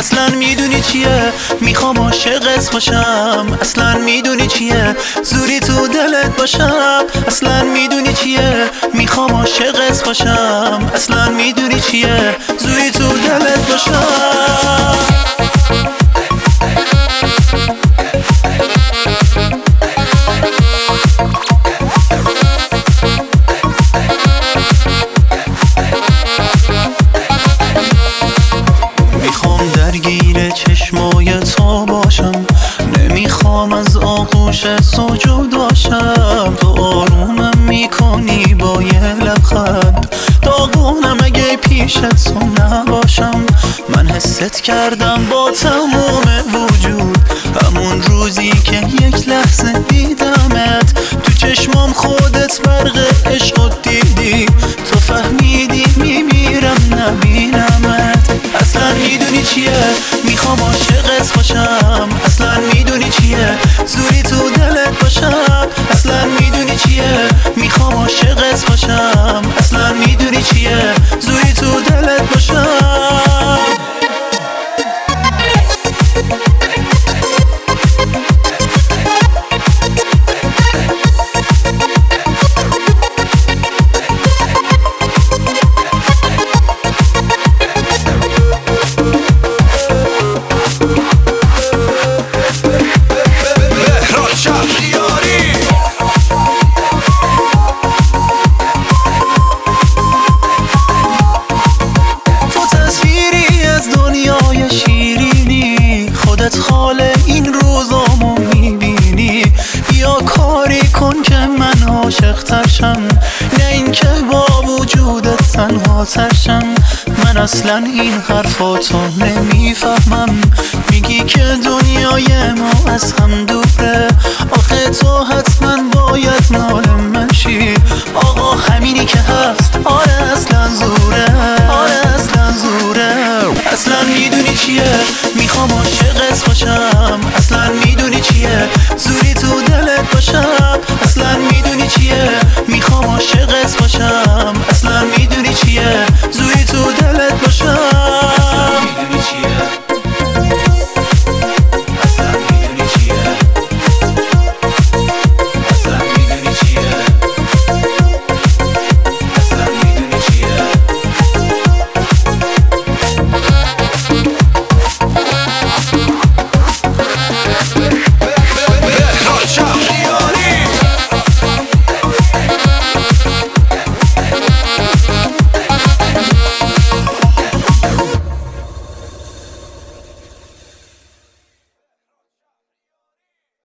اصلا میدونی چیه؟ میخوام عاشقت باشم. اصلا میدونی چیه؟ زوری تو دلت باشم. اصلا میدونی چیه؟ میخوام عاشقت باشم. اصلا میدونی چیه؟ زوری تو دلت باشم. میخوام درگیر چشمای تو باشم، نمیخوام از آغوشت سجود باشم. تو آرومم میکنی با یه لبخند، داغونم اگه پیشت تو نباشم. من حست کردم با تمام وجود همون روزی که یک لحظه دیدمت. تو چشمام خودت برق عشق دیدی، تو فهمیدی میمیرم نبینمت. اصلا میدونی چیه؟ میخوام عاشقت باشم. اصلا میدونی چیه؟ زوری تو دلت باشم. اصلا میدونی چیه؟ میخوام عاشقت باشم. اصلا میدونی چیه؟ زوری تو دلت باشم. خال این روزامو میبینی، بیا کاری کن که من عاشق ترشم، نه این که با وجودت تنها ترشم. من اصلا این حرفاتو نمیفهمم، میگی که دنیای ما از هم دوره. آخه تو حتما باید مال من شی، آقا همینی که هست آره اصلا زوره.